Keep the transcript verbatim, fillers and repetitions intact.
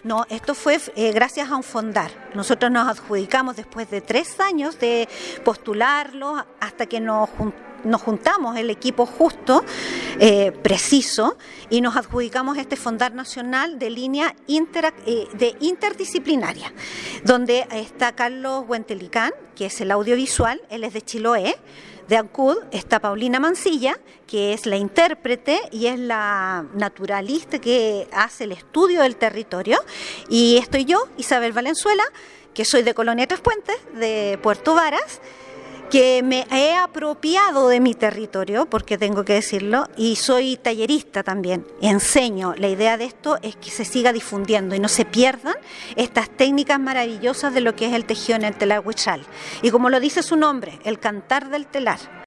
No, esto fue eh, gracias a un fondar. Nosotros nos adjudicamos después de tres años de postularlo hasta que nos juntamos. Nos juntamos el equipo justo, eh, preciso, y nos adjudicamos este Fondar Nacional de línea inter, eh, de interdisciplinaria, donde está Carlos Huentelicán, que es el audiovisual, él es de Chiloé. De ANCUD está Paulina Mancilla, que es la intérprete y es la naturalista que hace el estudio del territorio, y estoy yo, Isabel Valenzuela, que soy de Colonia Tres Puentes, de Puerto Varas, que me he apropiado de mi territorio, porque tengo que decirlo, y soy tallerista también, enseño. La idea de esto es que se siga difundiendo y no se pierdan estas técnicas maravillosas de lo que es el tejido en el telar huichal. Y como lo dice su nombre, el cantar del telar.